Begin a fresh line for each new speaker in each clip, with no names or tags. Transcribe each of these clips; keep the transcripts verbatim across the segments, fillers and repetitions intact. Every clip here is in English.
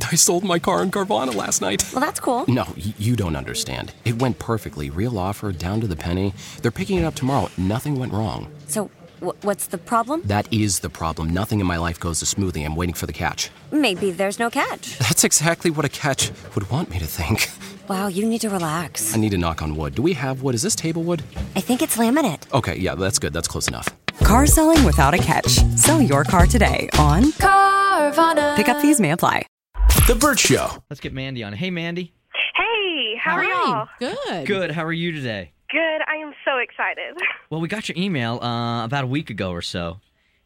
I sold my car in Carvana last night.
Well, that's cool.
No, y- you don't understand. It went perfectly. Real offer, down to the penny. They're picking it up tomorrow. Nothing went wrong.
So, w- what's the problem?
That is the problem. Nothing in my life goes as smoothly. I'm waiting for the catch.
Maybe there's no catch.
That's exactly what a catch would want me to think.
Wow, you need to relax.
I need to knock on wood. Do we have wood? Is this table wood?
I think it's laminate.
Okay, yeah, that's good. That's close enough.
Car selling without a catch. Sell your car today on Carvana. Pickup fees may apply.
The Burt Show.
Let's get Mandy on. Hey, Mandy.
Hey, how are y'all?
Good.
Good. How are you today?
Good. I am so excited.
Well, we got your email uh, about a week ago or so,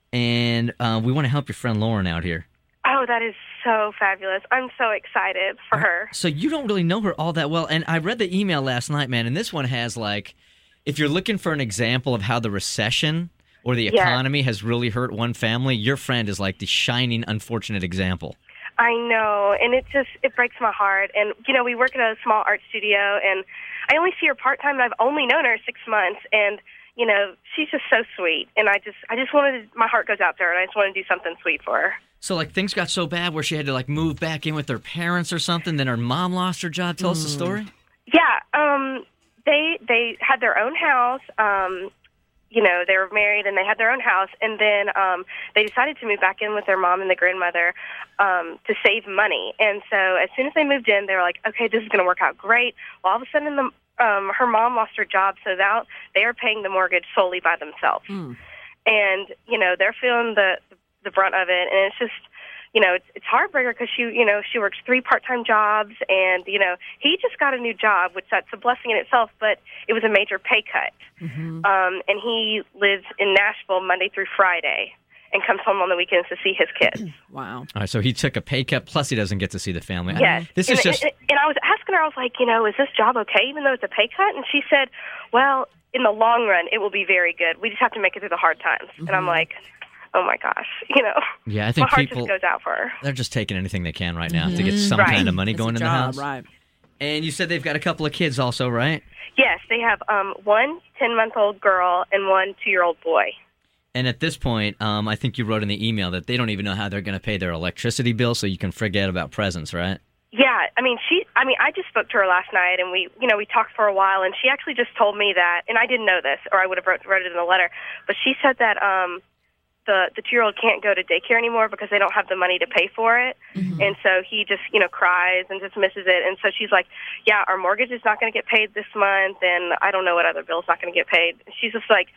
and uh, we want to help your friend Lauren out here.
Oh, that is so fabulous. I'm so excited for her.
So you don't really know her all that well, and I read the email last night, man, and this one has, like, if you're looking for an example of how the recession or the economy yes. has really hurt one family, your friend is like the shining, unfortunate example.
I know, and it just, it breaks my heart. And, you know, we work at a small art studio, and I only see her part-time, and I've only known her six months, and, you know, she's just so sweet. And I just, I just wanted, to, my heart goes out to her, and I just want to do something sweet for her. So,
like, things got so bad where she had to, like, move back in with her parents or something, then her mom lost her job. Tell mm. us the story.
Yeah, um, they they had their own house. Um, you know, they were married, and they had their own house, and then um, they decided to move back in with their mom and the grandmother um, to save money. And so as soon as they moved in, they were like, okay, this is going to work out great. Well, all of a sudden, the, um, her mom lost her job, so now they are paying the mortgage solely by themselves. Mm. And, you know, they're feeling the the brunt of it, and it's just, you know, it's, it's heartbreaker because she, you know, she works three part-time jobs, and, you know, he just got a new job, which that's a blessing in itself, but it was a major pay cut. Mm-hmm. Um, and he lives in Nashville Monday through Friday and comes home on the weekends to see his kids.
Wow.
All right, so he took a pay cut, plus he doesn't get to see the family.
Yes.
This
and,
is just...
And, and I was asking her, I was like, you know, is this job okay, even though it's a pay cut? And she said, well, in the long run, it will be very good. We just have to make it through the hard times. Mm-hmm. And I'm like... oh, my gosh, you know,
yeah, I think
my heart
people,
just goes out for her.
They're just taking anything they can right now
mm-hmm.
to get some
right.
kind of money
it's
going in
job,
the house.
Right.
And you said they've got a couple of kids also, right?
Yes, they have um, one ten-month-old girl and one two-year-old boy.
And at this point, um, I think you wrote in the email that they don't even know how they're going to pay their electricity bill, so you can forget about presents, right?
Yeah, I mean, she. I mean, I just spoke to her last night, and we, you know, we talked for a while, and she actually just told me that, and I didn't know this, or I would have wrote, wrote it in the letter, but she said that um, the the two-year-old can't go to daycare anymore because they don't have the money to pay for it. Mm-hmm. And so he just, you know, cries and just misses it. And so she's like, yeah, our mortgage is not going to get paid this month, and I don't know what other bill's not going to get paid. She's just like,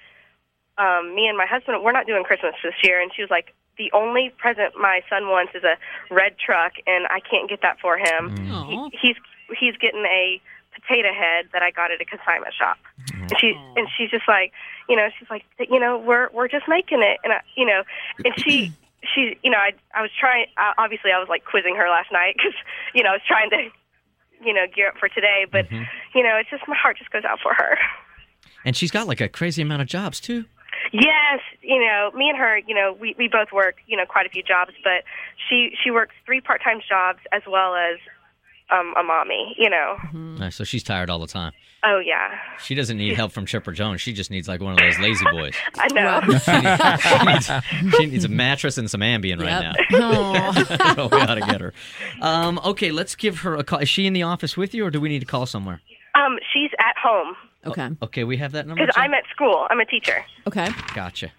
um, me and my husband, we're not doing Christmas this year. And she was like, the only present my son wants is a red truck, and I can't get that for him. Mm. He, he's he's getting a potato head that I got at a consignment shop. And she and she's just like, you know, she's like, you know, we're we're just making it, and I, you know, and she she, you know, I I was trying. Obviously, I was like quizzing her last night because, you know, I was trying to, you know, gear up for today. But mm-hmm. you know, it's just my heart just goes out for her.
And she's got like a crazy amount of jobs too.
Yes, you know, me and her, you know, we, we both work, you know, quite a few jobs, but she she works three part-time jobs as well as um, a mommy, you know.
Mm-hmm. Nice, so she's tired all the time.
Oh, yeah.
She doesn't need help from Chipper Jones. She just needs like one of those lazy boys.
I know.
she, needs, she, needs, she needs a mattress and some Ambien yep. right now. I don't know how to get her. Um, okay, let's give her a call. Is she in the office with you, or do we need to call somewhere?
Um, she's at home.
Okay.
Oh, okay, we have that number?
Because I'm at school. I'm a teacher.
Okay.
Gotcha.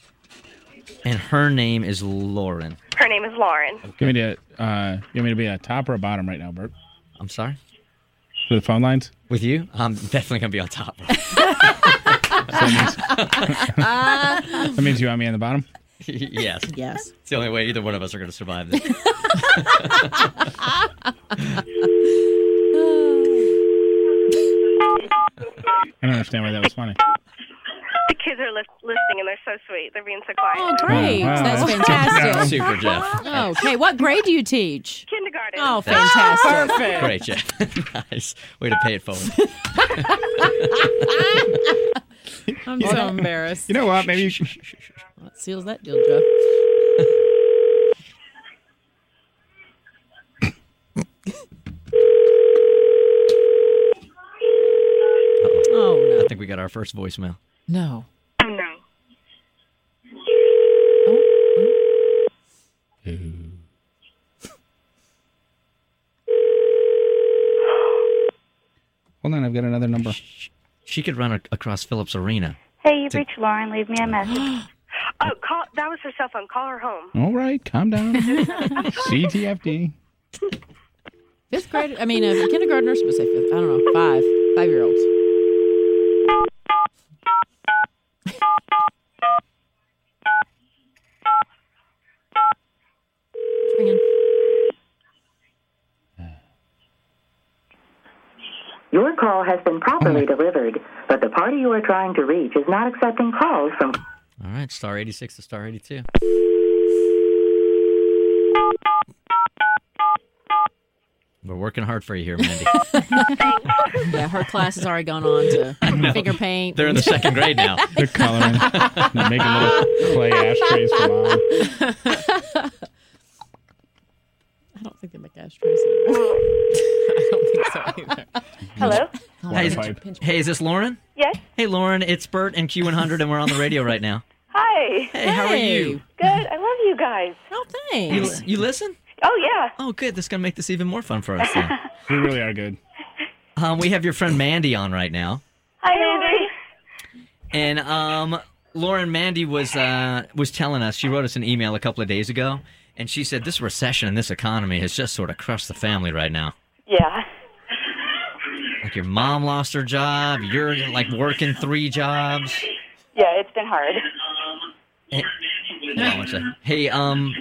And her name is Lauren.
Her name is Lauren.
Okay. You, want me to, uh, you want me to be a top or a bottom right now, Bert?
I'm sorry?
For the phone lines?
With you? I'm definitely going to be on top.
that, means, that means you want me on the bottom?
Yes.
Yes.
It's the only way either one of us are going to survive this.
I don't understand why that was funny.
The kids are li- listening, and they're so sweet. They're being so quiet.
Oh, great. Oh, wow. That's fantastic.
Super, Jeff.
Okay, what grade do you teach?
Kindergarten.
Oh, fantastic.
Oh, perfect. Great, Jeff. Nice. Way to pay it forward.
I'm so embarrassed.
You know what? Maybe you should...
That seals that deal, Jeff. Oh, no.
I think we got our first voicemail.
No.
Oh, no.
Oh.
oh. Hold on, I've got another number.
She could run a- across Phillips Arena.
Hey, you've reached Lauren. Leave me a message.
Oh, call, that was her cell phone. Call her home.
All right, calm down. C T F D.
Fifth grade. I mean, a kindergartner supposed to say fifth. I don't know. Five. Five-year-olds. It's ringing.
Your call has been properly delivered, but the party you are trying to reach is not accepting calls from...
All right, star eighty-six to star eighty-two. We're working hard for you here, Mandy.
Yeah, her class has already gone on to finger paint.
They're in the second grade now.
They're coloring. They're making little clay ashtrays for mom.
I don't think they make ashtrays anymore. I don't think so either.
Hello?
Hey, is, hey, is this Lauren?
Yes?
Hey, Lauren, it's Bert and Q one hundred, and we're on the radio right now.
Hi.
Hey, how are you?
Good. I love you guys.
Oh,
You,
thanks.
you listen?
Oh, yeah.
Oh, good. This is going to make this even more fun for us then.
We really are good.
Um, we have your friend Mandy on right now.
Hi, Mandy.
And um, Lauren, Mandy was uh, was telling us, she wrote us an email a couple of days ago, and she said this recession and this economy has just sort of crushed the family right now.
Yeah.
Like your mom lost her job, you're like working three jobs.
Yeah, it's been hard.
Hey, hold on one second. Hey, um,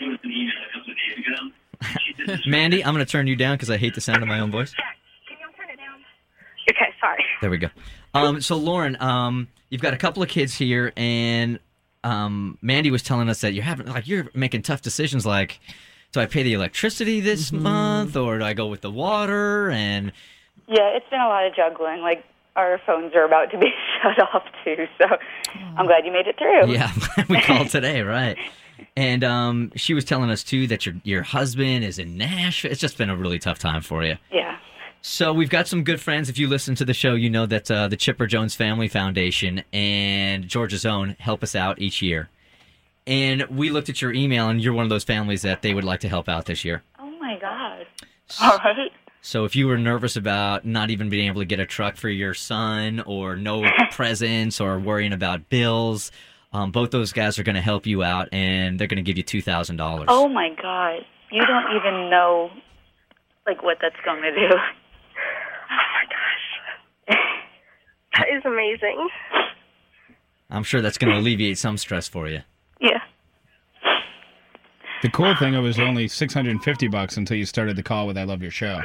Mandy, I'm going to turn you down because I hate the sound of my own voice.
Okay, sorry.
There we go. Um, so, Lauren, um, you've got a couple of kids here, and um, Mandy was telling us that you're having, like, you're making tough decisions, like, do I pay the electricity this
Mm-hmm.
month, or do I go with the water? And
Yeah, it's been a lot of juggling. Like, our phones are about to be shut off, too, so I'm glad you made it through.
yeah, we called today, right? And um, she was telling us too that your your husband is in Nashville. It's just been a really tough time for you.
Yeah.
So we've got some good friends. If you listen to the show, you know that uh, the Chipper Jones Family Foundation and Georgia's Own help us out each year. And we looked at your email, and you're one of those families that they would like to help out this year.
Oh, my God. All right.
So if you were nervous about not even being able to get a truck for your son, or no presents, or worrying about bills, um, both those guys are going to help you out, and they're going to give you two thousand dollars.
Oh, my God. You don't even know, like, what that's going to do.
Oh, my gosh. That is amazing.
I'm sure that's going to alleviate some stress for you.
Yeah.
The cool thing, it was only six hundred fifty bucks until you started the call with I love your show.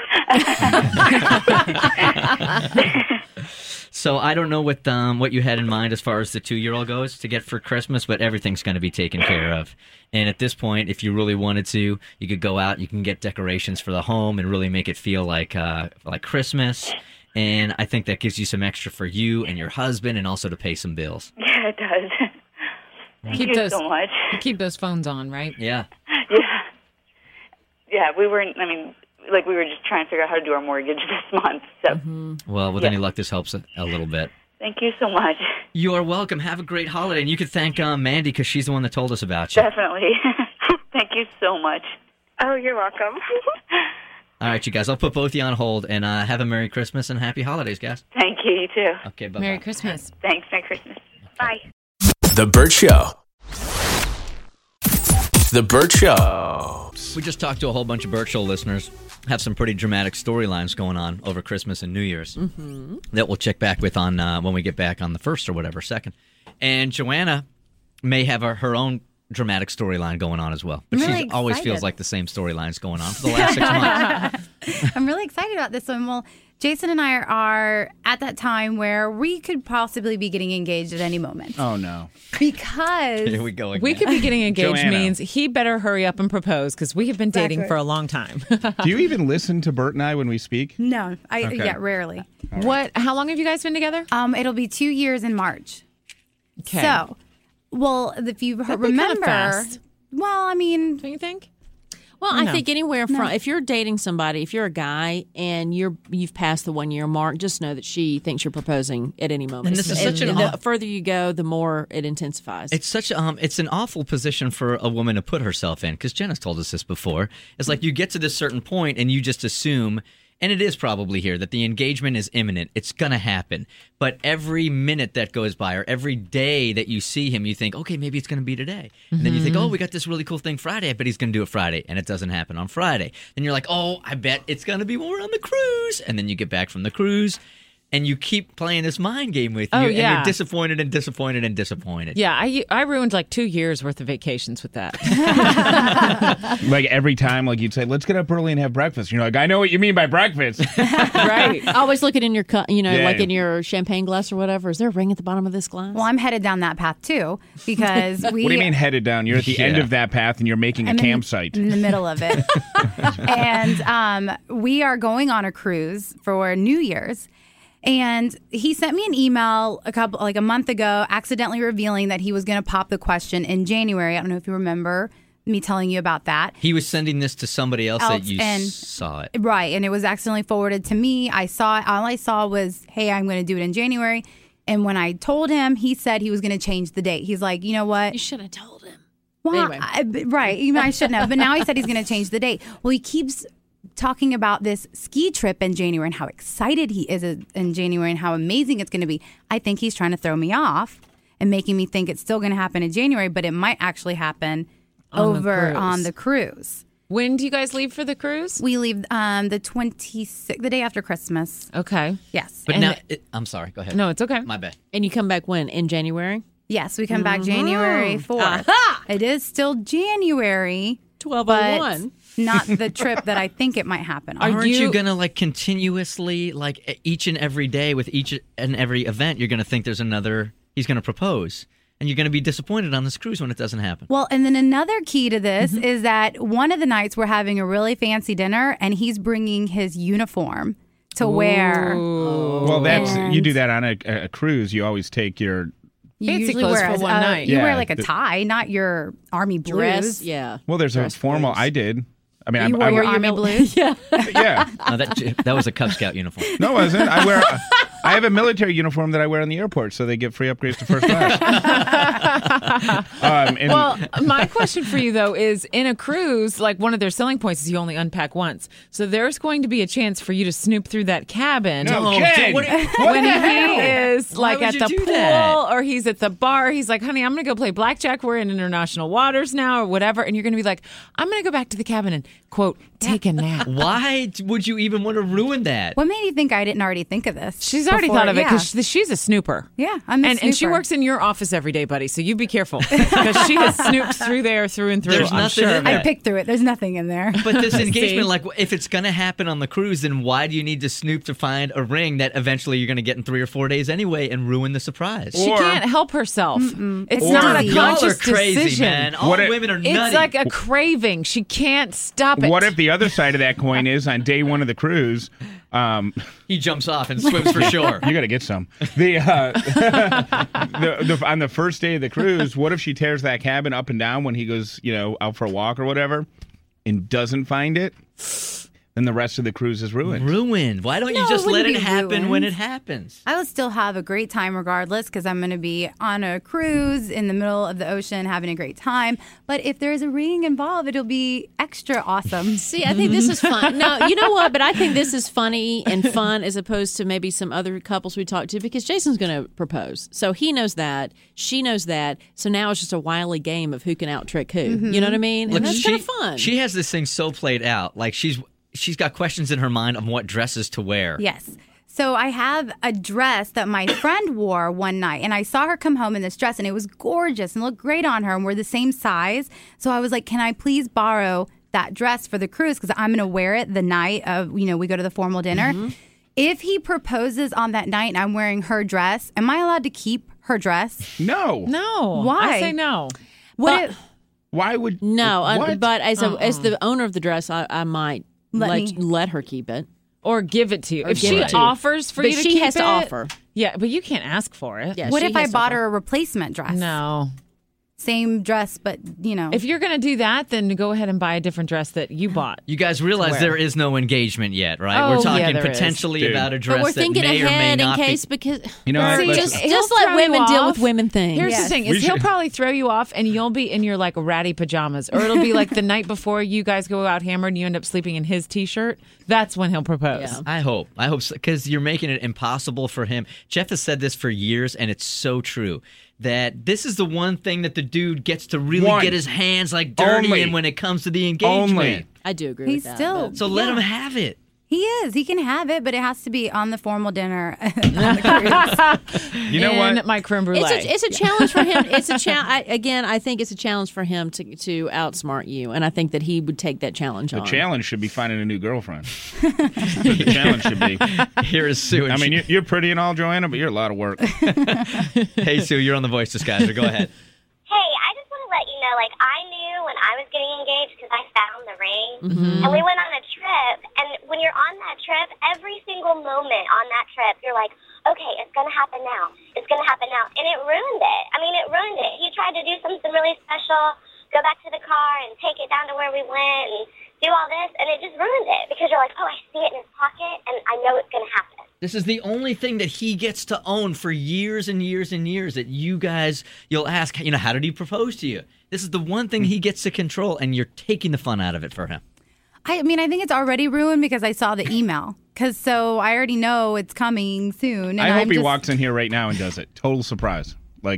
So I don't know what um, what you had in mind as far as the two-year-old goes to get for Christmas, but everything's going to be taken care of. And at this point, if you really wanted to, you could go out, you can get decorations for the home and really make it feel like uh, like Christmas. And I think that gives you some extra for you and your husband, and also to pay some bills.
Yeah, it does. Thank
Keep
you
those,
so much.
Keep those phones on, right?
Yeah.
Yeah. Yeah, we weren't, I mean, like we were just trying to figure out how to do our mortgage this month. So,
Well, with
Yeah.
any luck, this helps a, a little bit.
thank you so much.
You are welcome. Have a great holiday. And you could thank um, Mandy because she's the one that told us about you.
Definitely. Thank you so much.
Oh, you're welcome.
All right, you guys. I'll put both of you on hold, and uh, have a Merry Christmas and Happy Holidays, guys.
Thank you, you too.
Okay, bye-bye.
Merry Christmas.
Thanks. Merry Christmas.
Bye.
The Burt Show. The Burt Show.
We just talked to a whole bunch of Burt Show listeners. Have some pretty dramatic storylines going on over Christmas and New Year's
Mm-hmm.
that we'll check back with on uh, when we get back on the first or whatever, second. And Joanna may have a, her own dramatic storyline going on as well. But
I'm
she
really
always
excited.
feels like the same storylines going on for the last six months.
I'm really excited about this one. Well, Jason and I are at that time where we could possibly be getting engaged at any moment.
Oh, no.
Because
Here we go again.
We could be getting engaged
Joanna.
means he better hurry up and propose because we have been dating
Exactly.
for a long time.
Do you even listen to Bert and I when we speak?
no, I
Okay.
yeah, rarely.
What? How long have you guys been together?
Um, it'll be two years in March.
Okay.
So, well, if you
That'd be kinda
remember,
fast.
well, I mean,
Don't you think?
Well, I
No.
think anywhere from
No.
if you're dating somebody, if you're a guy and you're you've passed the one year mark, just know that she thinks you're proposing at any moment.
And this is such an
the
aw-
further you go, the more it intensifies.
It's such um, it's an awful position for a woman to put herself in, because Jenna's told us this before. It's like you get to this certain point and you just assume and it is probably here, that the engagement is imminent. It's going to happen. But every minute that goes by or every day that you see him, you think, okay, maybe it's going to be today. And mm-hmm. then you think, oh, we got this really cool thing Friday. I bet he's going to do it Friday. And it doesn't happen on Friday. Then you're like, oh, I bet it's going to be more on the cruise. And then you get back from the cruise. And you keep playing this mind game with you,
oh,
and
yeah.
you're disappointed and disappointed and disappointed.
Yeah, I, I ruined like two years worth of vacations with that.
Like every time, like you'd say, let's get up early and have breakfast. You're like, I know what you mean by breakfast.
Right. Always looking in your, cu- you know,
Yeah.
like in your champagne glass or whatever. Is there a ring at the bottom of this glass?
Well, I'm headed down that path too because we.
What do you mean headed down? You're at the
Yeah.
end of that path and you're making
I'm
a
in-
campsite.
in the middle of it, and um, we are going on a cruise for New Year's. And he sent me an email a couple, like a month ago, accidentally revealing that he was going to pop the question in January. I don't know if you remember me telling you about that.
He was sending this to somebody else,
Else,
that you
and-
saw it.
Right. And it was accidentally forwarded to me. I saw it. All I saw was, hey, I'm going to do it in January. And when I told him, he said he was going to change the date. He's like, you know what?
You should have told him.
Well,
Anyway.
I, right. Even I shouldn't have. But now he said he's going to change the date. Well, he keeps talking about this ski trip in January and how excited he is in January and how amazing it's going to be. I think he's trying to throw me off and making me think it's still going to happen in January, but it might actually happen
On the
over
cruise.
on the cruise.
When do you guys leave for the cruise?
We leave um, the twenty-sixth, the day after Christmas.
Okay.
Yes.
But
And
now,
the-
it, I'm sorry. Go ahead.
No, it's okay.
My bad.
And you come back when? In January?
Yes, we come back January fourth.
Aha!
It is still January,
twelve
but
oh one.
not the trip that I think it might happen on.
Aren't you, going to like continuously, like each and every day with each and every event, you're going to think there's another, he's going to propose. And you're going to be disappointed on this cruise when it doesn't happen.
Well, and then another key to this
Mm-hmm.
is that one of the nights we're having a really fancy dinner and he's bringing his uniform to wear.
Well, that's
And-
you do that on a, a cruise. You always take your.
You
Fancy
usually
clothes
wear
for
a-
one
uh,
night.
You
Yeah,
wear like a
the-
tie, not your army blues.
Dress, yeah.
Well, there's a
Dress
formal.
blues.
I did. I mean,
You
I,
wore
I,
your
I,
army blues?
Yeah.
yeah.
No, that that was a Cub Scout uniform.
No, it wasn't. I wear. I have a military uniform that I wear in the airport, so they get free upgrades to first class. um, and
Well, my question for you though is, in a cruise, like one of their selling points is you only unpack once. So there's going to be a chance for you to snoop through that cabin.
No,
Oh,
Jen!
what-
When he is
Why
like
would
at
you
the
do
pool
that?
or he's at the bar, he's like, honey, I'm going to go play blackjack. We're in international waters now or whatever. And you're going to be like, I'm going to go back to the cabin and, quote, take a nap.
Why would you even want to ruin that?
What made you think I didn't already think of this?
She's already
before?
thought of it
Yeah.
because she's a snooper.
Yeah, I'm the
and, and she
snooper.
works in your office every day, buddy. So you be careful because she has snooped through there, through and through.
There's
I'm
nothing
sure
in
of
there.
I
it.
picked through it. There's nothing in there.
But this
See?
engagement, like, if it's going to happen on the cruise, then why do you need to snoop to find a ring that eventually you're going to get in three or four days anyway and ruin the surprise?
She
Or-
can't help herself. It's
Or-
not a
Y'all
Y'all are
conscious
crazy,
decision.
man. All
What if-
women are
It's
nutty.
like a craving. She can't stop it.
what if the other side of that coin is on day one of the cruise? Um,
he jumps off and swims for shore.
You got to get some. The, uh, the, the on the first day of the cruise, what if she tears that cabin up and down when he goes, you know, out for a walk or whatever, and doesn't find it? Then the rest of the cruise is ruined.
Ruined. Why don't
No,
you just
it
let
wouldn't
it
be
happen
ruined.
when it happens?
I will still have a great time regardless because I'm going to be on a cruise in the middle of the ocean having a great time. But if there's a ring involved, it'll be extra awesome.
See, I think this is fun. No, you know what? But I think this is funny and fun as opposed to maybe some other couples we talked to because Jason's going to propose. So he knows that. She knows that. So now it's just a wily game of who can out trick who. You know what I mean? And that's
she,
kind of fun.
She has this thing so played out. Like she's she's got questions in her mind on what dresses to wear.
Yes. So I have a dress that my friend wore one night, and I saw her come home in this dress, and it was gorgeous and looked great on her, and we're the same size. So I was like, can I please borrow that dress for the cruise? Because I'm going to wear it the night of, you know, we go to the formal dinner.
Mm-hmm.
If he proposes on that night and I'm wearing her dress, am I allowed to keep her dress?
No.
No.
Why?
I say no.
What
But-
if,
Why would
no, uh,
What?
but as a, as the owner of the dress, I, I might
Let
let,
me-
let her keep it.
Or give it to you.
Or
If
give
she
it to you.
offers for
But
you to
she
keep
has to
it-
offer.
Yeah, but you can't ask for it.
Yeah,
what
she
if I
has to
bought
offer.
her a replacement dress?
No.
same dress, but you know.
If you're going to do that, then go ahead and buy a different dress that you bought.
You guys realize there is no engagement yet, right?
Oh,
we're
yeah,
talking
there
potentially
is.
about a dress
But we're
that
thinking
may or may
ahead in
not
case
be.
because
You know what?
See,
Let's-
just,
He'll
just let
throw
women
you
deal
off.
with women things.
Here's
Yes.
the thing:
We
is he'll
should-
probably throw you off, and you'll be in your like ratty pajamas, or it'll be like the night before you guys go out hammered, and you end up sleeping in his t-shirt. That's when he'll propose.
Yeah.
I hope. I hope because you're making it impossible for him. Jeff has said this for years, and it's so true. That this is the one thing that the dude gets to really
One.
get his hands like dirty
Only.
in when it comes to the engagement.
Only.
I do agree
He's
with that.
still-
but-
So let
Yeah.
him have it.
He is. He can have it, but it has to be on the formal dinner. on the cruise.
You know
and
what?
my creme brulee.
It's a, it's a challenge for him. It's a cha- Again, I think it's a challenge for him to to outsmart you, and I think that he would take that challenge
The
on.
challenge should be finding a new girlfriend. the challenge should be.
Here is Sue. and
I mean,
she-
you're, you're pretty and all, Joanna, but you're a lot of work.
hey, Sue, you're on the Voice Disguiser. Go ahead.
Hey, I just want to let you know, like, I knew when I was getting engaged because I found the ring,
Mm-hmm.
and we went on a trip, and when you're on that trip, every single moment on that trip, you're like, okay, it's going to happen now. It's going to happen now. And it ruined it. I mean, it ruined it. He tried to do something really special, go back to the car and take it down to where we went and do all this, and it just ruined it because you're like, oh, I see it in his pocket, and I know it's going to happen.
This is the only thing that he gets to own for years and years and years that you guys, you'll ask, you know, how did he propose to you? This is the one thing he gets to control, and you're taking the fun out of it for him.
I mean, I think it's already ruined because I saw the email. Because so I already know it's coming soon. And
I hope
I'm
he
just,
walks in here right now and does it. Total surprise. Like,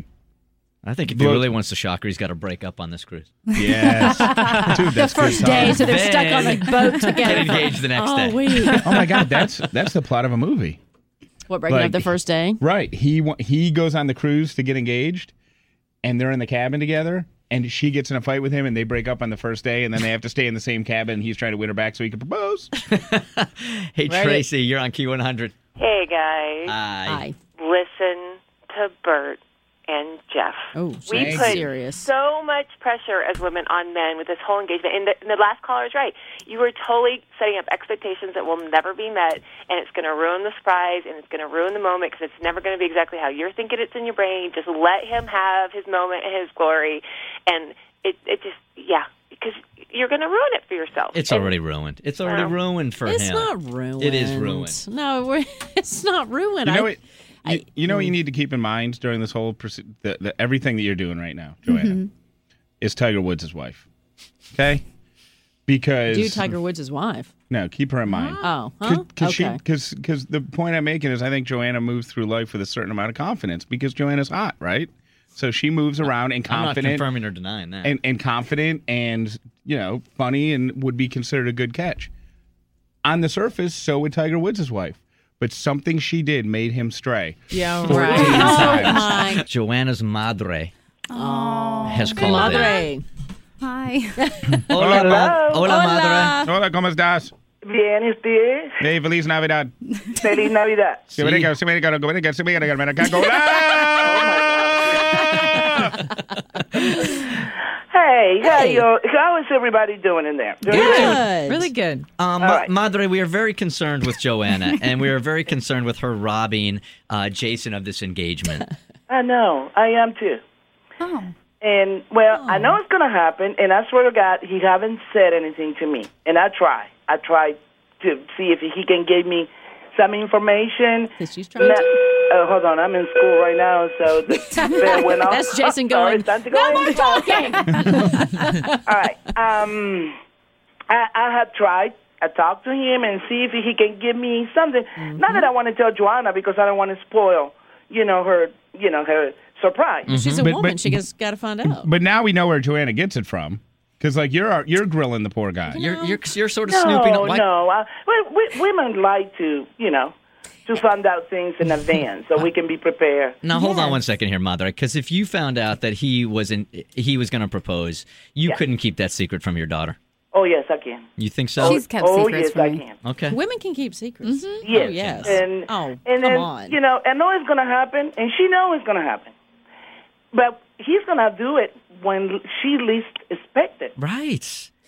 I think if he
Blow-
really wants to shock her, he's got to break up on this cruise.
yes. Dude,
the
that's
first
good
day,
time.
so they're stuck on a boat together.
Get engaged the next
oh,
day.
wait.
Oh, my God. That's that's the plot of a movie.
What, breaking
Like-
up the first day?
Right. He wa- he goes on the cruise to get engaged, and they're in the cabin together, and she gets in a fight with him, and they break up on the first day, and then they have to stay in the same cabin, and he's trying to win her back so he can propose.
Hey,
Right.
Tracy, you're on Q one hundred.
Hey, guys.
Hi.
Hi.
Listen to Bert and Jeff.
Oh,
We
she's
put
serious.
so much pressure as women on men with this whole engagement. And the, and the last caller is right. You are totally setting up expectations that will never be met, and it's going to ruin the surprise, and it's going to ruin the moment because it's never going to be exactly how you're thinking it's in your brain. Just let him have his moment and his glory, and it, it just, yeah, because you're going to ruin it for yourself.
It's
And-
already ruined. It's already
Well,
ruined for
It's
him.
not ruined.
It is ruined.
No, we're, it's not ruined.
You know
I,
what? You, you know what you need to keep in mind during this whole pursu- the, the, everything that you're doing right now, Joanna,
Mm-hmm.
is Tiger Woods' wife. Okay, because
Dude, Tiger Woods' wife.
no, keep her in mind.
Oh, huh?
Because she,
Okay.
because because the point I'm making is I think Joanna moves through life with a certain amount of confidence because Joanna's hot, right? So she moves around and
I'm not
confident,
confirming or denying that.
and, and confident, and you know, funny, and would be considered a good catch. On the surface, so would Tiger Woods' wife, but something she did made him stray.
Yeah,
fourteen
right.
Oh,
times.
my.
Joanna's madre
Oh,
has called in.
Madre.
hi.
Hola, ma- hola,
Hola.
madre.
Hola, ¿cómo estás?
Bien, ¿y usted?
Hey, Feliz Navidad.
Feliz Navidad.
Se me diga, se me diga, se me diga, se me diga, me cago.
Hey, how you? How is everybody doing in there? Doing
Good.
Really good.
Um,
All right.
Madre, we are very concerned with Joanna, and we are very concerned with her robbing uh, Jason of this engagement.
I know. I am too.
Oh.
And well, I know it's gonna happen. And I swear to God, he haven't said anything to me. And I try. I try to see if he can give me some information.
Because she's trying
Now-
to.
Oh, hold on. I'm in school right now, so the bell went off.
That's Jason
Sorry,
going,
time to
no
go
more
in.
talking.
All right. Um, I, I have tried. I talked to him and see if he can give me something.
Mm-hmm.
Not that I want to tell Joanna because I don't want to spoil, you know, her, you know, her surprise.
She's a
But-
woman.
but-
she just got to find out.
But now we know where Joanna gets it from. Because, like, you're you're grilling the poor guy.
You're you're, you're sort of
No,
snooping. Why-
no. Uh, we, we, women like to, you know, to find out things in advance so we can be prepared.
Now hold on one second here, Madre, because if you found out that he was in, he was going to propose, you
Yeah.
couldn't keep that secret from your daughter.
Oh, yes, I can.
You think so?
She's kept
oh,
secrets
yes,
from
I
me.
can.
Okay.
Women can keep secrets.
Yes.
Oh, yes.
And,
oh,
and
come
then,
on.
you know, I know it's going to happen, and she knows it's going to happen. But he's going to do it when she least expect it.
Right.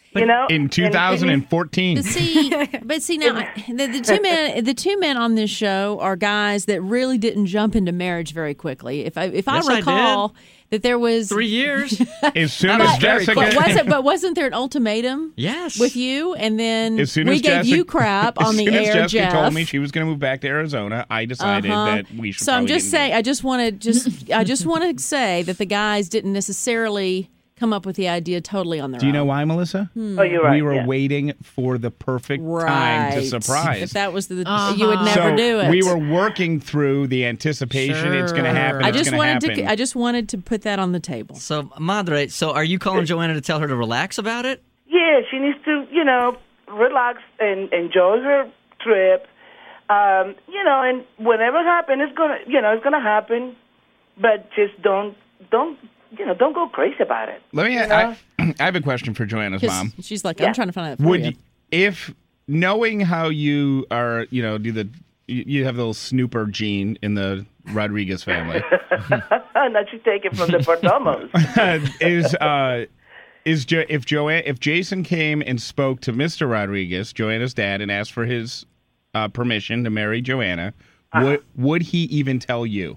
you know,
in two thousand fourteen.
But see, but see now, the, the two men, the two men on this show are guys that really didn't jump into marriage very quickly. If I if
Yes,
I
I
recall.
did.
That there was
three years.
As soon
but,
as Jessica,
but wasn't but wasn't there an ultimatum?
Yes,
with you, and then
as soon
we
as
gave
Jessica,
you crap on
as
the
soon
air.
as Jessica
Jeff
told me she was going to move back to Arizona, I decided
uh-huh.
that we should.
So I'm
probably
just
get
saying. I just want to just I just want to say that the guys didn't necessarily come up with the idea totally on their own.
Do you know why, Melissa?
Hmm.
Oh, you're right.
We were
yeah.
waiting for the perfect
Right.
time to surprise.
If that was the,
Uh-huh.
you would never
so
do it.
We were working through the anticipation. It's going to happen.
I
it's
just
gonna
wanted
happen.
to. I just wanted to put that on the table.
So, Madre, so are you calling Joanna to tell her to relax about it?
Yeah, she needs to, you know, relax and enjoy her trip. Um, you know, and whatever happens, it's gonna, you know, it's gonna happen. But just don't, don't, you know, don't go crazy about it.
Let me.
you
I,
know?
I have a question for Joanna's
'Cause
mom.
She's like,
Yeah.
I'm trying to find out. For
Would
you.
you, if knowing how you are, you know, do the you you have the little snooper gene in the Rodriguez family.
Now you take it from the Perdomos.
is uh is jo- if Joanne if Jason came and spoke to Mister Rodriguez, Joanna's dad, and asked for his uh, permission to marry Joanna,
Uh-huh.
would would he even tell you?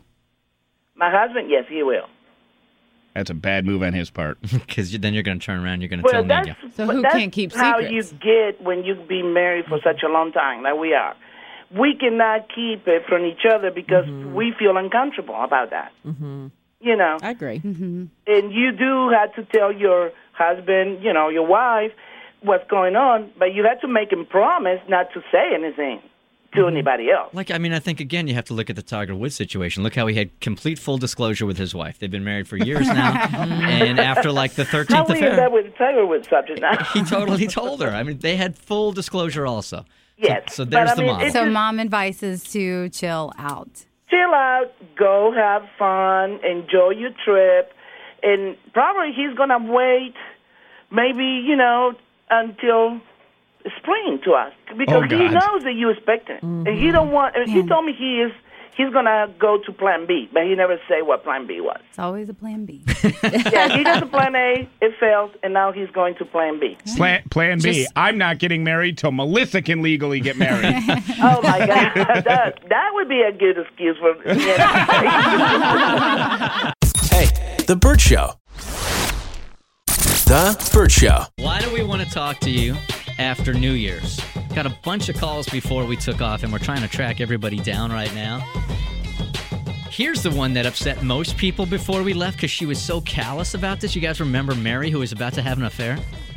My husband, yes, he will.
That's a bad move on his part.
Because then you're going to turn around. You're going to
Well,
tell
that's,
Nina.
So
but
who
that's
can't keep
how
secrets?
you get when you've been married for such a long time, like we are. We cannot keep it from each other because
Mm-hmm.
we feel uncomfortable about that.
Mm-hmm.
You know,
I agree.
Mm-hmm.
and you do have to tell your husband, you know, your wife, what's going on, but you have to make him promise not to say anything to anybody else.
Like, I mean, I think, again, you have to look at the Tiger Woods situation. Look how he had complete full disclosure with his wife. They've been married for years now. And after, like, the
How
thirteenth
we end
affair,
up with the Tiger Woods subject now?
he totally told her. I mean, they had full disclosure also.
Yes.
So, so
but,
there's
I
the
mean,
model.
it's
So
just-
mom advice is to chill out.
chill out, go have fun, enjoy your trip, and probably he's gonna wait, maybe you know, until spring to us because
Oh,
he
God.
knows that you expect it, and he don't want. and He told me he is. He's gonna go to Plan B, but he never say what Plan B was.
It's always a plan B.
Yeah, he got to Plan A, it failed, and now he's going to Plan B.
Plan, plan B.
Just-
I'm not getting married till Melissa can legally get married.
Oh my God, that that would be a good excuse for. You know.
Hey, The Burt Show. The Burt Show.
Why do we want to talk to you after New Year's? Got a bunch of calls before we took off, and we're trying to track everybody down right now. Here's the one that upset most people before we left because she was so callous about this. You guys remember Mary, who was about to have an affair?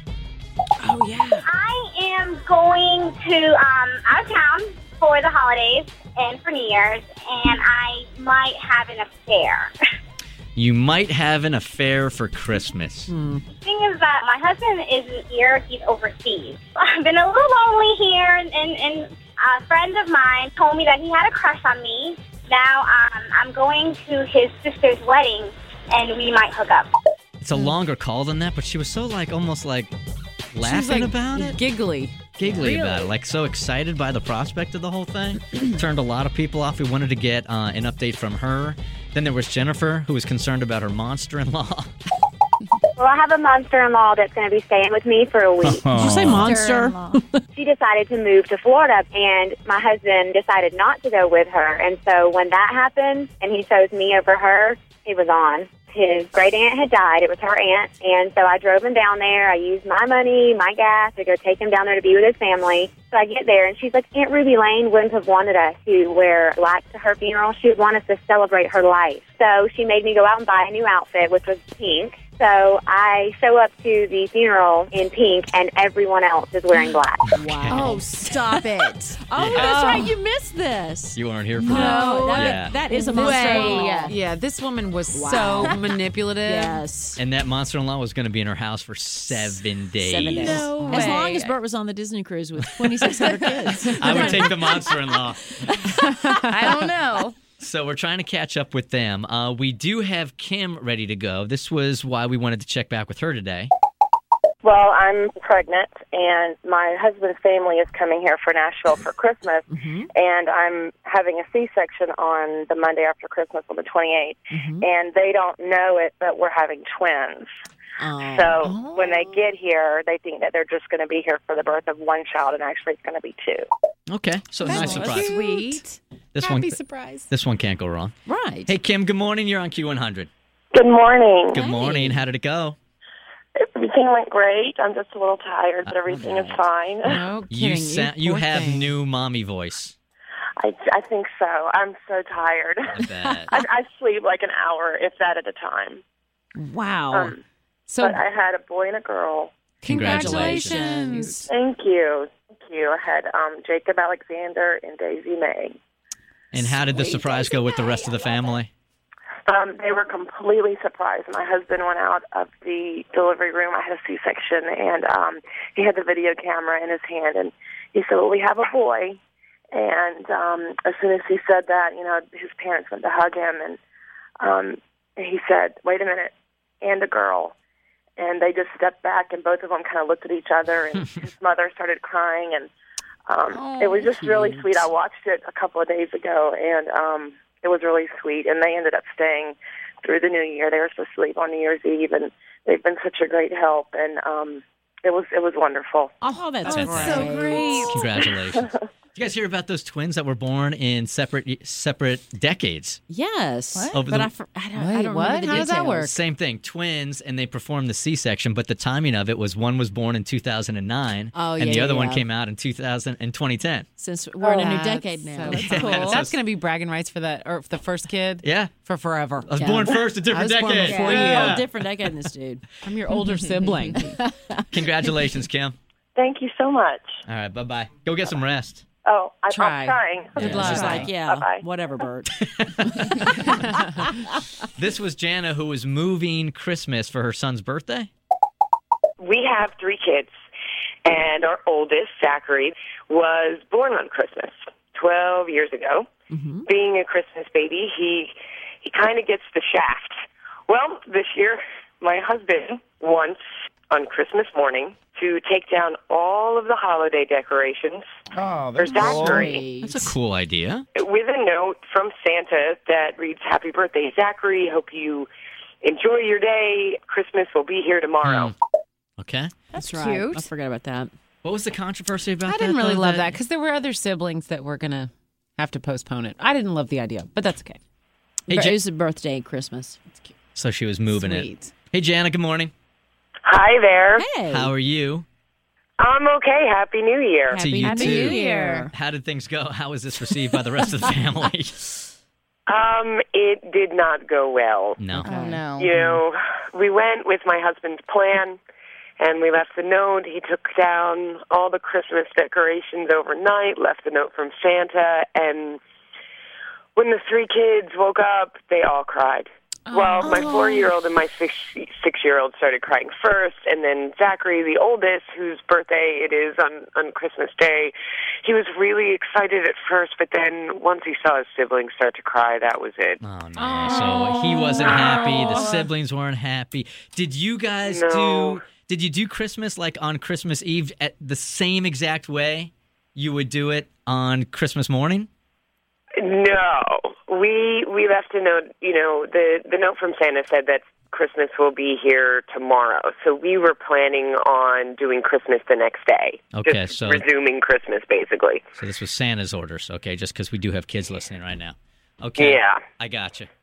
Oh yeah.
I am going to um, out of town for the holidays and for New Year's, and I might have an affair.
You might have an affair for Christmas.
Hmm.
The thing is that my husband isn't here; he's overseas. I've been a little lonely here, and, and, and a friend of mine told me that he had a crush on me. Now um, I'm going to his sister's wedding, and we might hook up.
It's a longer call than that, but she was so like almost like laughing
She's like
about it.
giggly.
Giggly
Really?
about it, like so excited by the prospect of the whole thing. Turned a lot of people off. We wanted to get uh, an update from her. Then there was Jennifer, who was concerned about her monster-in-law.
Well, I have a monster-in-law that's going to be staying with me for a week.
Did you say monster?
She decided to move to Florida, and my husband decided not to go with her. And so when that happened, and he chose me over her, he was on. His great aunt had died. It was her aunt. And so I drove him down there. I used my money, my gas to go take him down there to be with his family. So I get there, and she's like, Aunt Ruby Lane wouldn't have wanted us to wear black to her funeral. She would want us to celebrate her life. So she made me go out and buy a new outfit, which was pink. So I show up to the funeral in pink, and everyone else is wearing black.
Wow. Oh, stop it. Oh,
Yeah.
that's right. You missed this.
You weren't here for
No,
that.
that,
Yeah.
that is a
Way.
monster.
Yeah, this woman was
Wow.
so manipulative.
Yes.
And that monster-in-law was going to be in her house for seven days.
Seven days.
No
As
way.
long as Bert was on the Disney cruise with twenty-six hundred kids.
I would take the monster-in-law.
I don't know.
So we're trying to catch up with them. Uh, we do have Kim ready to go. This was why we wanted to check back with her today.
Well, I'm pregnant, and my husband's family is coming here for Nashville for Christmas,
Mm-hmm.
and I'm having a C-section on the Monday after Christmas on the twenty-eighth,
Mm-hmm.
and they don't know it, but we're having twins.
Oh.
So when they get here, they think that they're just going to be here for the birth of one child, and actually it's going to be two.
Okay, so nice surprise.
Sweet.
This
Happy
one,
surprise.
This one can't go wrong.
Right.
Hey, Kim, good morning. You're on Q one hundred.
Good morning.
Good morning. How did it go?
Everything went great. I'm just a little tired, but everything is fine.
No
You
kidding.
sa- you
poor
have
thing.
new mommy voice.
I, I think so. I'm so tired.
bet.
I, I sleep like an hour, if that, at a time.
Wow.
Um,
so
but I had a boy and a girl.
Congratulations.
Thank you. Thank you. I had um, Jacob Alexander and Daisy May.
And how did the surprise go with the rest of the family?
Um, they were completely surprised. My husband went out of the delivery room. I had a C-section, and um, he had the video camera in his hand, and he said, well, we have a boy. And um, as soon as he said that, you know, his parents went to hug him, and um, he said, wait a minute, and a girl. And they just stepped back, and both of them kind of looked at each other, and his mother started crying, and um,
Oh,
it was just
cute.
really sweet. I watched it a couple of days ago, and um, it was really sweet, and they ended up staying through the New Year. They were supposed to leave on New Year's Eve, and they've been such a great help, and um, it was it was wonderful.
Oh, that's
That's
great.
so
great.
Congratulations. Did you guys hear about those twins that were born in separate separate decades?
Yes.
What? Over
But
the-
I, for, I don't,
Wait,
I don't
what?
remember the
How does that
details.
work?
Same thing, twins, and they performed the C-section, but the timing of it was one was born in two thousand nine,
Oh,
and
yeah,
the other
yeah,
one
yeah.
came out in two thousand and twenty ten.
Since we're in a new
That's
decade now.
so
That's
cool.
cool.
That's going to be bragging rights for that, or for the first kid.
Yeah.
For forever.
I was born first, a different
I was born
decade.
before
Yeah.
you. Oh, different decade than this dude.
I'm your older sibling.
Congratulations, Kim.
Thank you so much.
All right, bye-bye. Go get some rest.
Oh, I,
Try.
I'm trying.
Good
Yeah,
luck.
she's
She's
like,
like, yeah,
Bye-bye.
whatever, Bert.
This was Jana, who was moving Christmas for her son's birthday.
We have three kids, and our oldest, Zachary, was born on Christmas twelve years ago.
Mm-hmm.
Being a Christmas baby, he he kind of gets the shaft. Well, this year, my husband wants on Christmas morning to take down all of the holiday decorations
Oh,
for Zachary
That's a cool idea.
with a note from Santa that reads, "Happy birthday, Zachary. Hope you enjoy your day. Christmas will be here tomorrow."
Okay.
That's
cute.
right. I forgot about that.
What was the controversy about
I
that?
didn't really
though,
love that because there were other siblings that were going to have to postpone it. I didn't love the idea, but that's okay.
Hey,
But
Ja-
it was a birthday, Christmas.
So she was moving it.
Sweet.
Hey, Jana, good morning.
Hi there.
Hey.
How are you?
I'm okay. Happy New Year.
To
Happy
you
Happy
too.
New Year.
How did things go? How was this received by the rest of the family?
Um, it did not go well.
No.
Oh, no.
You know, we went with my husband's plan, and we left the note. He took down all the Christmas decorations overnight, left the note from Santa, and when the three kids woke up, they all cried. Well, my four-year-old and my six, six-year-old started crying first, and then Zachary, the oldest, whose birthday it is on, on Christmas Day, he was really excited at first, but then once he saw his siblings start to cry, that was it.
Oh, no. So he wasn't happy. The siblings weren't happy. Did you guys
No.
do... Did you do Christmas like on Christmas Eve at the same exact way you would do it on Christmas morning?
No, we we left a note. You know, the the note from Santa said that Christmas will be here tomorrow. So we were planning on doing Christmas the next day.
Okay,
just
so-
resuming Christmas basically.
So this was Santa's orders, okay, just because we do have kids listening right now. Okay.
Yeah.
I got you.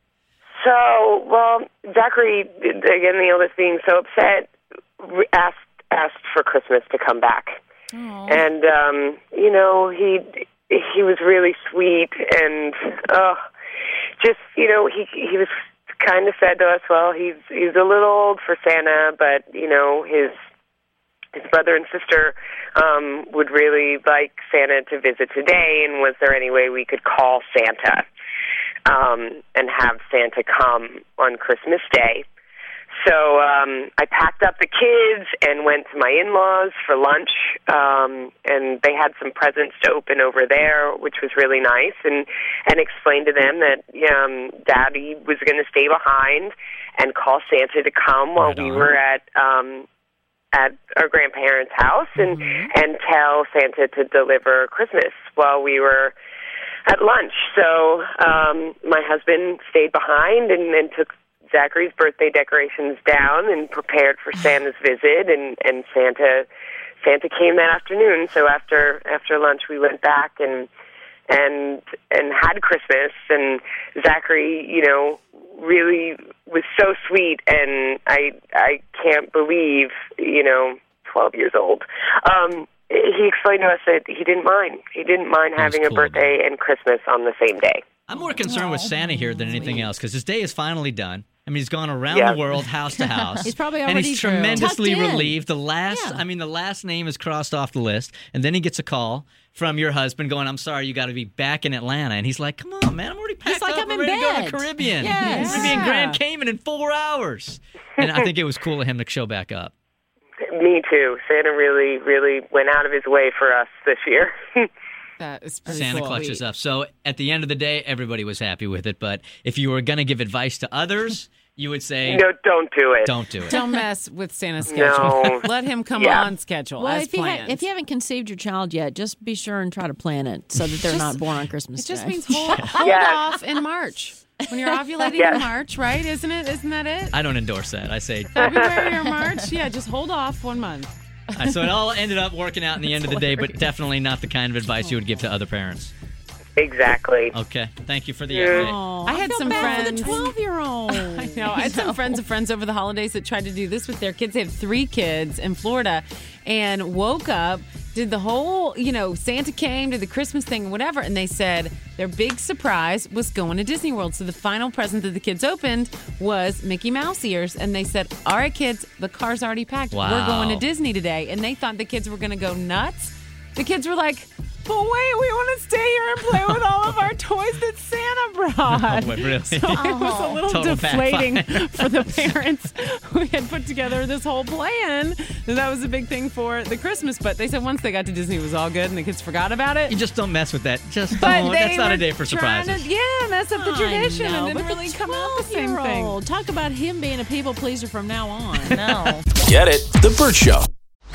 So, well, Zachary, again, the oldest, being so upset, re- asked asked for Christmas to come back, and um, you know he he was really sweet, and uh, just you know he he was kind of said to us, well, he's he's a little old for Santa, but you know his his brother and sister um, would really like Santa to visit today, and was there any way we could call Santa um, and have Santa come on Christmas Day? So um, I packed up the kids and went to my in-laws for lunch, um, and they had some presents to open over there, which was really nice, and, and explained to them that um, Daddy was going to stay behind and call Santa to come while we were at um, at our grandparents' house, and, and tell Santa to deliver Christmas while we were at lunch. So um, my husband stayed behind and, and took Zachary's birthday decorations down and prepared for Santa's visit, and, and Santa Santa came that afternoon. So after after lunch, we went back and and and had Christmas. And Zachary, you know, really was so sweet, and I I can't believe, you know, twelve years old. Um, he explained to us that he didn't mind. He didn't mind having
cool,
a birthday and Christmas on the same day.
I'm more concerned with Santa here than anything else because his day is finally done. I mean, he's gone around
Yeah.
the world, house to house.
He's probably
and
already
he's
true.
tremendously
Tucked in.
relieved. The last,
Yeah.
I mean, the last name is crossed off the list, and then he gets a call from your husband going, "I'm sorry, you got to be back in Atlanta," and he's like, "Come on, man, I'm already packed
He's like,
up.
"I'm in
ready to go to
bed."
the Caribbean.
Yes.
I'm gonna be in Grand Cayman in four hours." And I think it was cool of him to show back up.
Me too. Santa really, really went out of his way for us this year.
That is pretty
Santa
cool.
clutches up. So at the end of the day, everybody was happy with it. But if you were going to give advice to others, you would say,
No, don't do it.
Don't do it.
Don't mess with Santa's schedule.
No.
Let him come
Yeah.
on schedule
Well,
as
if you, ha-
planned.
if you haven't conceived your child yet, just be sure and try to plan it so that they're
Just-
not born on Christmas
it just
Day.
means hold, hold
Yes.
off in March. When you're ovulating
Yes.
in March, right? Isn't it? Isn't that it?
I don't endorse that. I say,
February or March? Yeah, just hold off one month.
Uh, so it all ended up working out in the end of the day, but definitely not the kind of advice you would give to other parents.
Exactly.
Okay. Thank you for the
Yeah.
update.
Oh,
I had
feel
some
bad
friends-
for the twelve-year-old.
I know. I had some friends of friends over the holidays that tried to do this with their kids. They have three kids in Florida and woke up, did the whole, you know, Santa came, did the Christmas thing, whatever. And they said their big surprise was going to Disney World. So the final present that the kids opened was Mickey Mouse ears. And they said, all right, kids, the car's already packed.
Wow.
We're going to Disney today. And they thought the kids were going to go nuts. The kids were like, but wait, we want to stay here and play with all of our toys that Santa brought.
Oh, wait, really?
So it was a little
Total
deflating
backfire.
for the parents who had put together this whole plan. And that was a big thing for the Christmas. But they said once they got to Disney, it was all good, and the kids forgot about it.
You just don't mess with that. Just
But
don't.
they
That's not
were
a day for
trying
surprises.
To, yeah, mess up the tradition
I know,
and
but
didn't really
the
come out the same thing.
twelve-year-old, talk about him being a people pleaser from now on. No.
Get it? The Burt Show.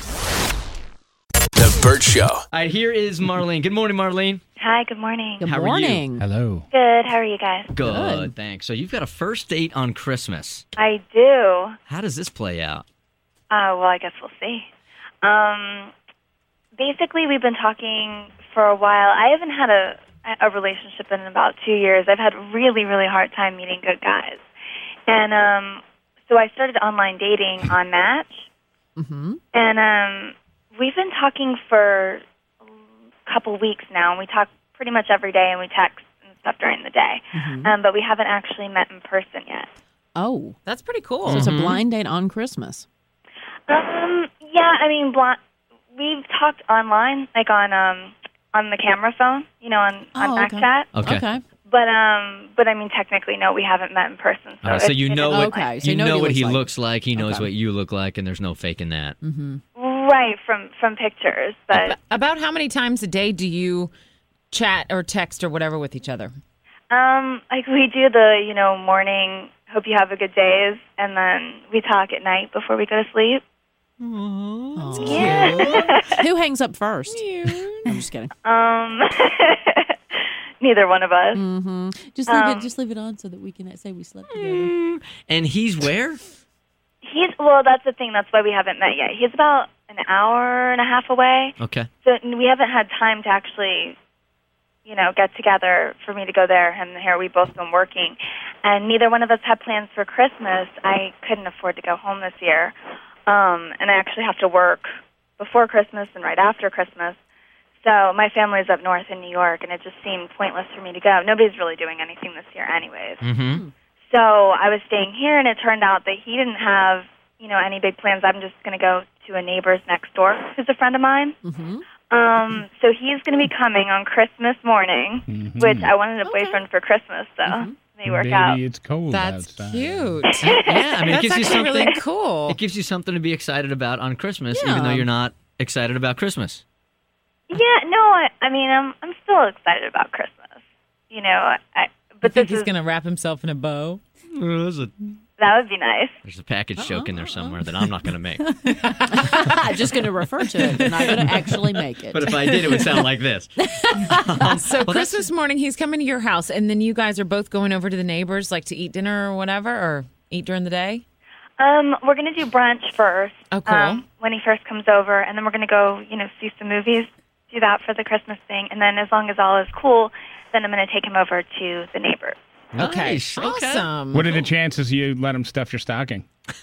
The Burt Show.
All right, here is Marlene. Good morning, Marlene.
Hi, good morning.
Good
How are you?
morning.
Hello.
Good. How are you guys?
Good,
Good.
thanks. So you've got a first date on Christmas.
I do.
How does this play out?
Uh, well, I guess we'll see. Um, basically, we've been talking for a while. I haven't had a a relationship in about two years. I've had a really, really hard time meeting good guys, and um, so I started online dating on Match,
Mm-hmm.
and um, we've been talking for a couple weeks now. And we talk pretty much every day, and we text and stuff during the day,
Mhm.
um, but we haven't actually met in person yet.
Oh,
That's pretty cool.
so it's a
Mhm.
blind date on Christmas.
Um, yeah, I mean, bl- we've talked online, like on um on the camera phone, you know, on on
Oh, okay.
Snapchat.
Okay.
Okay.
But um, but I mean, technically, no, we haven't met in person. So,
All right, so
it's-
you
it's
know
just
what
Okay, so
you know what he
like.
looks like. He knows
Okay.
what you look like, and there's no faking that.
Mm-hmm.
right from from pictures. But
About how many times a day do you chat or text or whatever with each other?
um, like we do the you know morning. Hope you have a good days, and then we talk at night before we go to sleep.
Oh.
Yeah.
Who hangs up first? I'm just kidding.
um, neither one of us.
Mm-hmm. Just leave
Um,
it. Just leave it on so that we can say we slept together.
And he's where?
He's well. That's the thing. That's why we haven't met yet. He's about an hour and a half away.
Okay.
So we haven't had time to actually, you know, get together for me to go there. And here we've both been working, and neither one of us had plans for Christmas. I couldn't afford to go home this year, um, and I actually have to work before Christmas and right after Christmas. So my family's up north in New York, and it just seemed pointless for me to go. Nobody's really doing anything this year, anyways.
Mm-hmm.
So I was staying here, and it turned out that he didn't have, you know, any big plans. I'm just going to go to a neighbor's next door, who's a friend of mine.
Mm-hmm.
Um, so he's going to be coming on Christmas morning,
Mhm.
which I wanted a boyfriend for Christmas, so
Mm-hmm.
may work
Baby,
out.
it's cold
That's
outside.
cute.
Yeah, I mean,
That's
it gives you
actually
something.
really cool.
It gives you something to be excited about on Christmas,
Yeah.
even though you're not excited about Christmas.
Yeah, no, I, I mean, I'm I'm still excited about Christmas. You know, I, I but
I think
this
he's
is,
going to wrap himself in a bow.
Oh, there's, a,
that would be nice.
there's a package joke in there somewhere that I'm not going to make.
I'm just going to refer to it. I'm not going to actually make it.
But if I did, it would sound like this.
So Christmas morning, he's coming to your house, and then you guys are both going over to the neighbors, like to eat dinner or whatever, or Eat during the day?
Um, we're going to do brunch first.
Oh, cool.
Um, when he first comes over, and then we're going to go, you know, see some movies, do that for the Christmas thing, and then as long as all is cool, then I'm going to take him over to the neighbors.
Okay,
Nice.
awesome.
What are the chances you let him stuff your stocking?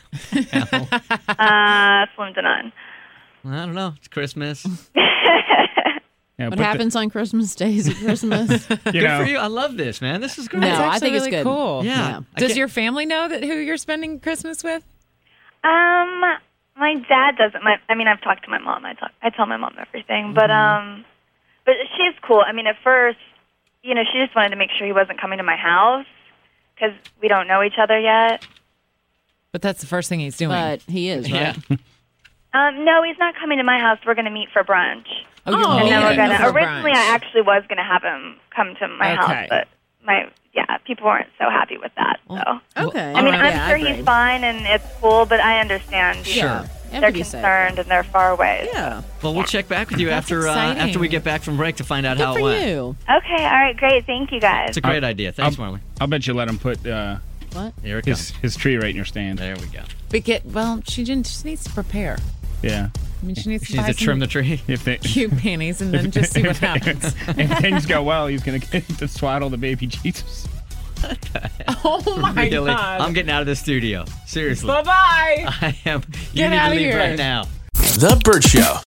uh, slim to none.
I don't know. It's Christmas.
Yeah,
What
put
happens on Christmas days at Christmas?
You
Good
know.
for you. I love this, man. This is great.
No,
That's
I
actually
think it's
really
good.
cool.
Yeah. I
Does
can't-
your family know that who you're spending Christmas with?
Um, my dad doesn't. My, I mean, I've talked to my mom. I talk. I tell my mom everything, but um, but she's cool. I mean, at first, you know, she just wanted to make sure he wasn't coming to my house because we don't know each other yet.
But that's the first thing he's doing.
But he is, right?
Yeah.
Um, no, he's not coming to my house. We're going to meet for brunch.
Oh, you're
and then we're
meeting
gonna.
for
Originally,
brunch.
I actually was going to have him come to my
Okay.
house, but my yeah, people weren't so happy with that. So
Okay.
I mean,
All right.
I'm
Yeah,
sure
I
he's
agree.
fine and it's cool, but I understand.
Sure.
Yeah. Have
They're
to be safe.
concerned and they're far away.
Yeah.
Well, we'll check back with you
That's
after uh,
exciting.
after we get back from break to find out
Good
how
for
it went.
you.
Okay. All right. Great. Thank you, guys.
It's a great idea. Thanks, Marley.
I'll bet you let him put uh,
What?
Here it
his
comes.
his tree right in your stand.
There we go.
But get, well, she just she needs to prepare.
Yeah.
I mean, she needs to
She needs
buy
to trim
some
the tree.
If they,
cute panties and then just see what happens.
if things go well, he's gonna get to swaddle the baby Jesus.
Oh my
Really?
god!
I'm getting out of the studio. Seriously.
Bye bye.
I am. You
Get
need
outta
to leave
here.
right now.
The Burt Show.